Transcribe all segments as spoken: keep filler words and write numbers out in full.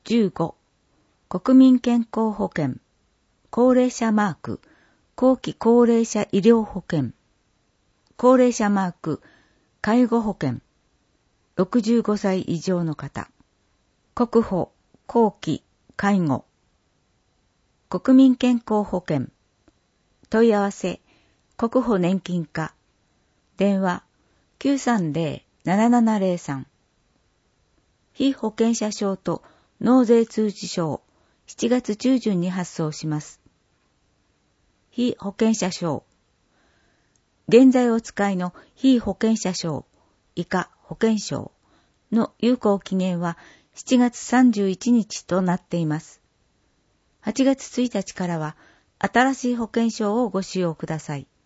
じゅうご、国民健康保険、高齢者マーク、後期高齢者医療保険、高齢者マーク、介護保険、ろくじゅうごさい以上の方、国保、後期、介護、国民健康保険、問い合わせ、国保年金課、電話 きゅうさんゼロ ななななゼロさん、被保険者証と納税通知書をしちがつ中旬に発送します。被保険者証、現在お使いの被保険者証以下保険証の有効期限はしちがつさんじゅういちにちとなっています。はちがつついたちからは新しい保険証をご使用ください。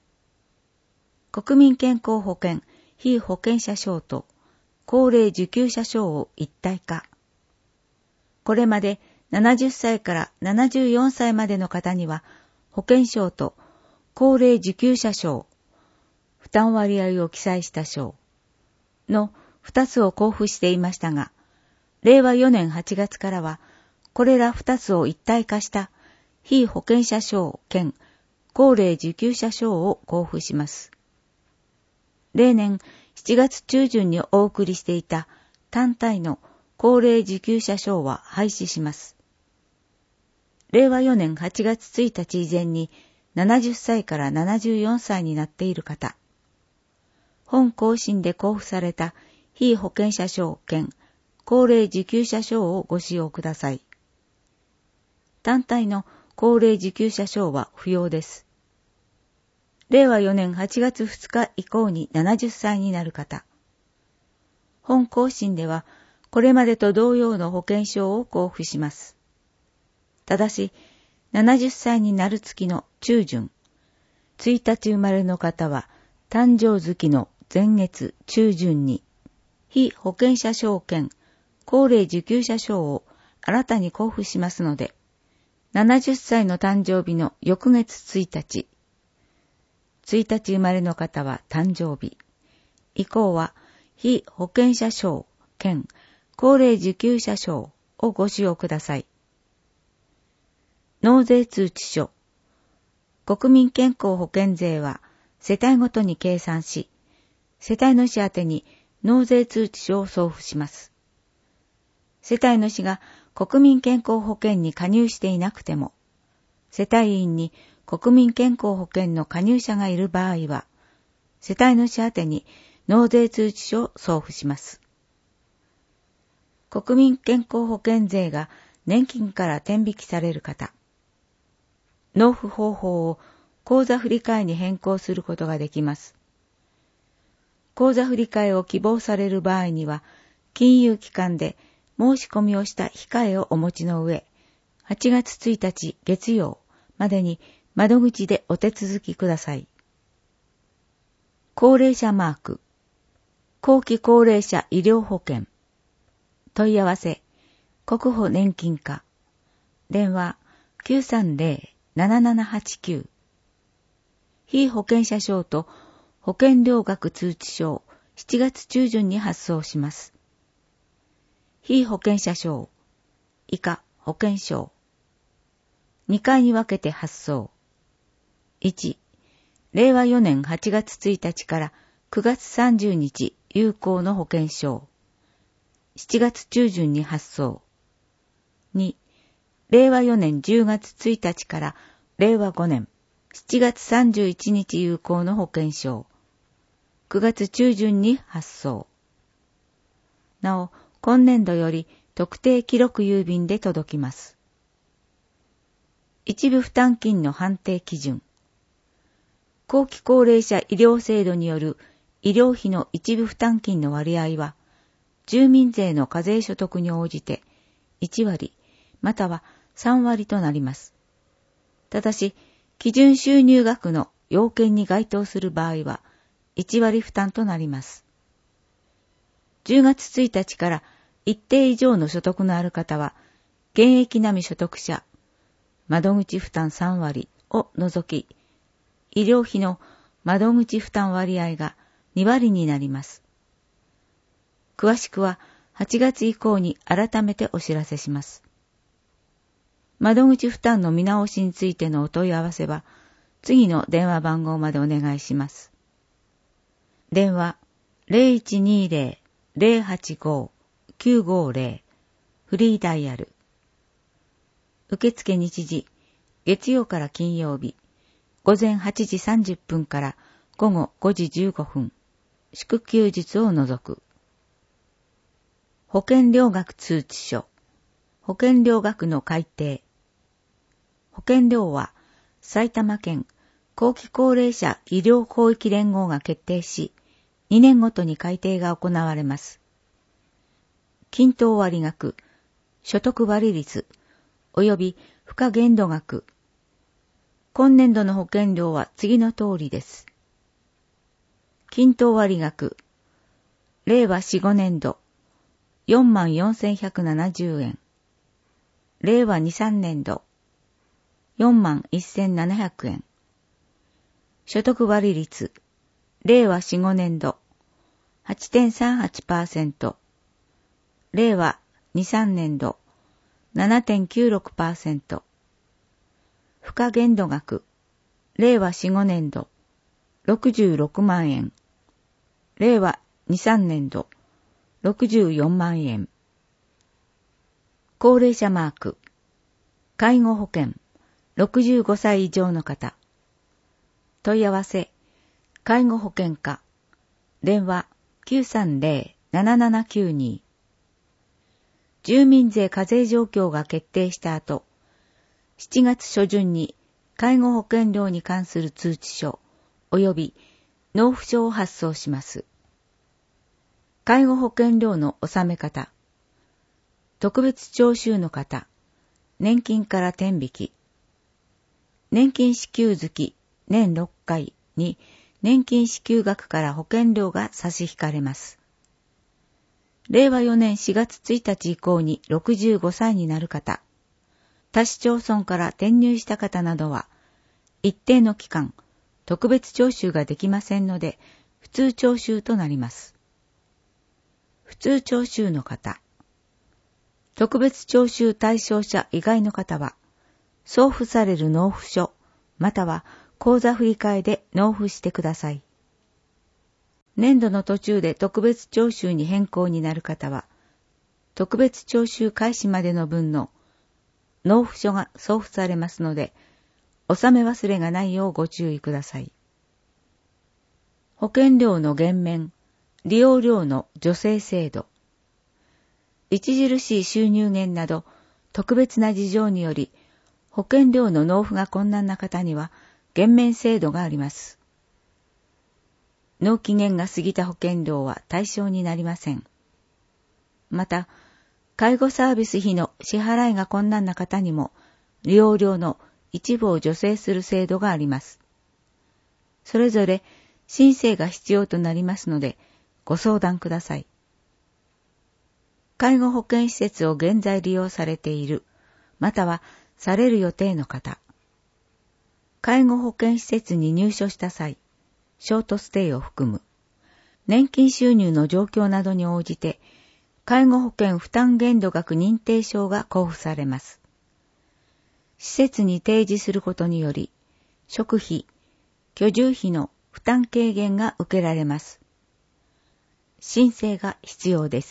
国民健康保険被保険者証と高齢受給者証を一体化。これまでななじゅっさいからななじゅうよんさいまでの方には保険証と高齢受給者証、負担割合を記載した証のふたつを交付していましたが、れいわよねんはちがつからはこれらふたつを一体化した被保険者証兼高齢受給者証を交付します。例年しちがつ中旬にお送りしていた単体の高齢受給者証は廃止します。れいわよねんはちがつついたち以前にななじゅっさいからななじゅうよんさいになっている方、本更新で交付された被保険者証兼高齢受給者証をご使用ください。単体の高齢受給者証は不要です。れいわよねんはちがつふつか以降にななじゅっさいになる方、本更新ではこれまでと同様の保険証を交付します。ただし、ななじゅっさいになる月の中旬、ついたち生まれの方は誕生月の前月中旬に、被保険者証兼高齢受給者証を新たに交付しますので、ななじゅっさいの誕生日の翌月ついたち、ついたち生まれの方は誕生日、以降は被保険者証兼高齢受給者証をご使用ください。納税通知書。国民健康保険税は世帯ごとに計算し、世帯主宛てに納税通知書を送付します。世帯主が国民健康保険に加入していなくても、世帯員に国民健康保険の加入者がいる場合は、世帯主宛てに納税通知書を送付します。国民健康保険税が年金から転引きされる方、納付方法を口座振替に変更することができます。口座振替を希望される場合には、金融機関で申し込みをした控えをお持ちの上、はちがつついたち月曜までに窓口でお手続きください。高齢者マーク、後期高齢者医療保険、問い合わせ、国保年金課、電話 きゅうさんゼロ ななななはちきゅう、被保険者証と保険料額通知書をしちがつ中旬に発送します。被保険者証、以下保険証、にかいに分けて発送。いち、れいわよねんはちがつついたちからくがつさんじゅうにち有効の保険証、しちがつ中旬に発送。に、れいわよねんじゅうがつついたちかられいわごねんしちがつさんじゅういちにち有効の保険証、くがつ中旬に発送。なお、今年度より特定記録郵便で届きます。一部負担金の判定基準。後期高齢者医療制度による医療費の一部負担金の割合は、住民税の課税所得に応じていちわりまたはさんわりとなります。ただし、基準収入額の要件に該当する場合は、いちわり負担となります。じゅうがつついたちから一定以上の所得のある方は、現役並み所得者、窓口負担さんわりを除き、医療費の窓口負担割合がにわりになります。詳しくは、 はちがつ以降に改めてお知らせします。窓口負担の見直しについてのお問い合わせは、次の電話番号までお願いします。電話 ゼロいちにゼロ ゼロはちご きゅうごゼロ フリーダイヤル。受付日時、月曜から金曜日、午前はちじさんじゅっぷんから午後ごじじゅうごふん、祝休日を除く。保険料額通知書、保険料額の改定。保険料は埼玉県後期高齢者医療広域連合が決定し、にねんごとに改定が行われます。均等割額、所得割率、及び付加限度額。今年度の保険料は次の通りです。均等割額、れいわよん、ごねん度、よんまんよんせんひゃくななじゅうえん。れいわに、さんねん度、よんまんせんななひゃくえん。所得割率、れいわよん、ごねん度、はちてんさんはちパーセント。れいわに、さんねん度、ななてんきゅうろくパーセント。付加限度額、れいわよん、ごねん度、ろくじゅうろくまんえん。れいわに、さんねん度、ろくじゅうよんまんえん。高齢者マーク、介護保険、ろくじゅうごさい以上の方。問い合わせ、介護保険課、電話 きゅうさんゼロ ななななきゅうに。住民税課税状況が決定した後、しちがつ初旬に介護保険料に関する通知書及び納付書を発送します。介護保険料の納め方、特別徴収の方、年金から天引き、年金支給月年ろっかいに年金支給額から保険料が差し引かれます。れいわよねんしがつついたち以降にろくじゅうごさいになる方、他市町村から転入した方などは、一定の期間、特別徴収ができませんので、普通徴収となります。普通徴収の方、特別徴収対象者以外の方は、送付される納付書、または口座振替で納付してください。年度の途中で特別徴収に変更になる方は、特別徴収開始までの分の納付書が送付されますので、納め忘れがないようご注意ください。保険料の減免、利用料の助成制度。著しい収入減など特別な事情により、保険料の納付が困難な方には減免制度があります。納期限が過ぎた保険料は対象になりません。また、介護サービス費の支払いが困難な方にも、利用料の一部を助成する制度があります。それぞれ申請が必要となりますので、ご相談ください。介護保険施設を現在利用されている、またはされる予定の方。介護保険施設に入所した際、ショートステイを含む、年金収入の状況などに応じて、介護保険負担限度額認定証が交付されます。施設に提示することにより、食費、居住費の負担軽減が受けられます。申請が必要です。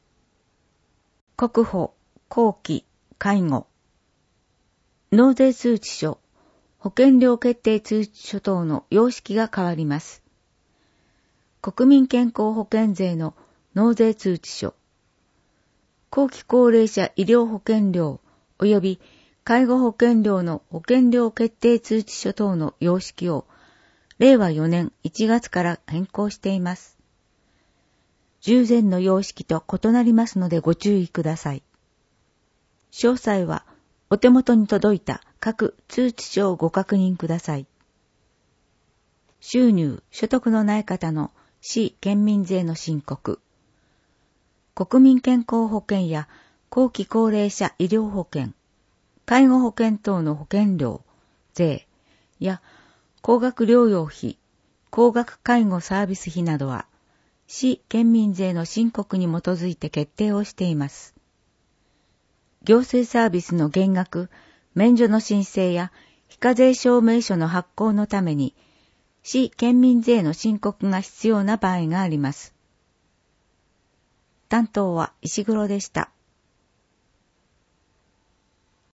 国保、後期、介護。納税通知書、保険料決定通知書等の様式が変わります。国民健康保険税の納税通知書、後期高齢者医療保険料及び介護保険料の保険料決定通知書等の様式をれいわよねんいちがつから変更しています。従前の様式と異なりますのでご注意ください。詳細はお手元に届いた各通知書をご確認ください。収入・所得のない方の市県民税の申告、国民健康保険や後期高齢者医療保険、介護保険等の保険料、税や高額療養費、高額介護サービス費などは、 市県民税の申告に基づいて決定をしています。行政サービスの減額、免除の申請や非課税証明書の発行のために、市県民税の申告が必要な場合があります。担当は石黒でした。